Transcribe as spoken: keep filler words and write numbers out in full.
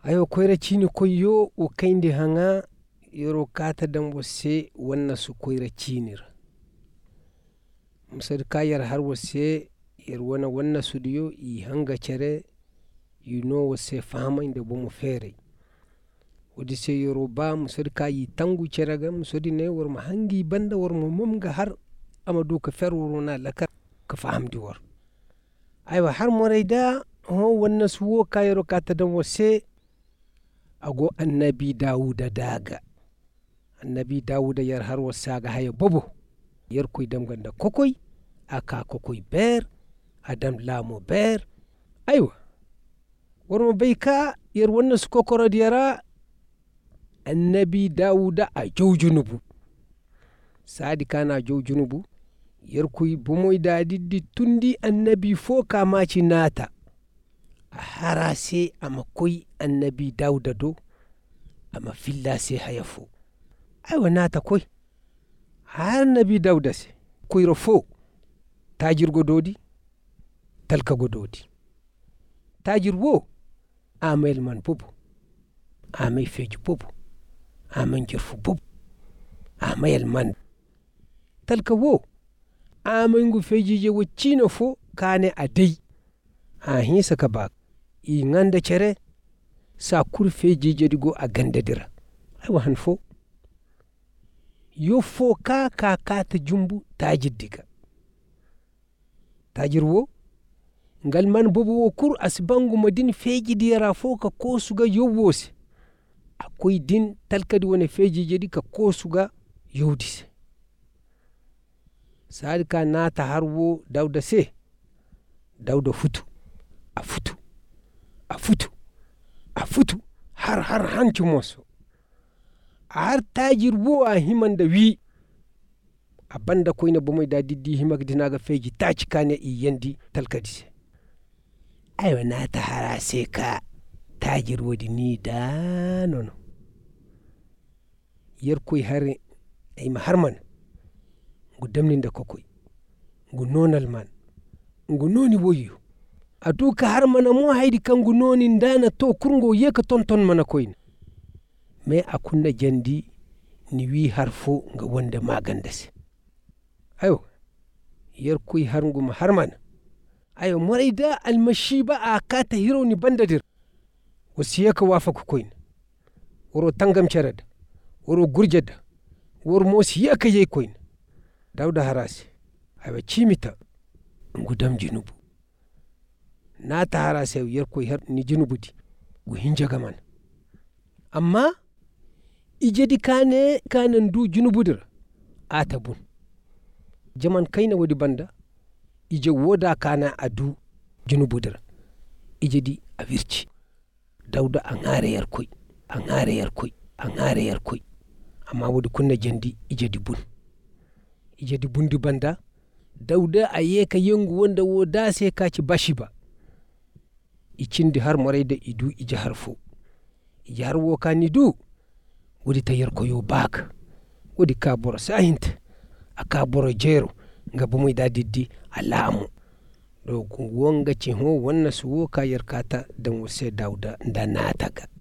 ayo koyra cini koyo o kayndi hanga yoro kata dan wose wanna su koyra cinira musar kayar har wose yar wana wanna su diyo i hanga cere yuno wose fahama inda bomo fere wadi se yoro ba musar kayi tangu cere ga musodi ne war ma hangi banda war ma mumga har amadu ka fer wuro na lakar ka fahamdi war aywa har moraida ho wanna su wo kayaro kata dan wose ago annabi dawuda daga annabi dawuda yar har wasaga haya bobo yar koy dam ganda kokoy aka kokoy ber adam lamo ber aywa warmo bayka yar wannan su kokoro diyara annabi dawuda a jawjunubu sadi kana jawjunubu yar koy bomoy dadiddi tundi annabi fo kamaci nata harase ama koy annabi dawuda do ama filla se hayafo aywa nata koy har annabi dawuda se koyro fo tajir gododi talka gododi tajir wo amayel man bobo amay feju bobo aman jirfu bobo amayel man talka wo amangu fejije wo cino fo kane adai a hisa ka ba i nganda cere sa kur fejije digo a gandadira aywa han fo yo fo ka ka ka ta jumbu tajir diga tajir wo ngal man bobo wo kur asbangu madin feji diyara fo ka ko suga yowose akoy din talkadi wona feji jadi ka ko suga yowdise sadi ka nata har wo dawda se dawda futu a futu a futu a futu har har hanci moso har tajir wo a himanda wi a banda koyna bomoy da diddi himak dinaga feji taci kane i yandi talkadi se aywa nata hara se ka tajir wodi ni da nono yar koy hare ayma harman ngu damninda kokoy ngu nonal man ngu noni woyyo aduka har mana mo haydi kangu noni ndana to kurgo yeka tonton mana koyna me akunna jandi ni wi harfo nga wonde magandase ayo yar koy harngu ma harman ayo moraida almashiba a kata hiro ni bandadir wasiyaka wafa ku koyna woro tangam cerada woro gurjada wor mo siyaka yey koyna dawda harase ayo cimita ngudam jinubu nata harase yar koy har ni jinubudi gu hinjaga man amma ijedi kane kanan du junubudir ata bun jaman kayna wodi banda ije woda kana adu junubudir ijedi a wirci dawda a ngare yar koy a ngare yar koy a ngare yar koy amma wodi kunna jandi ijedi bun ijedi bundi banda dawda a yeka yengu wonda woda se kaci bashi ba icindi har morayda idu ije harfo ije har wo kani du wodi tayar koyo bak wodi ka boro sahinta aka boro jero nga bomoy da diddi alamu do wonga ci ho wonna su wo ka yarkata dan wose dawda nda nataga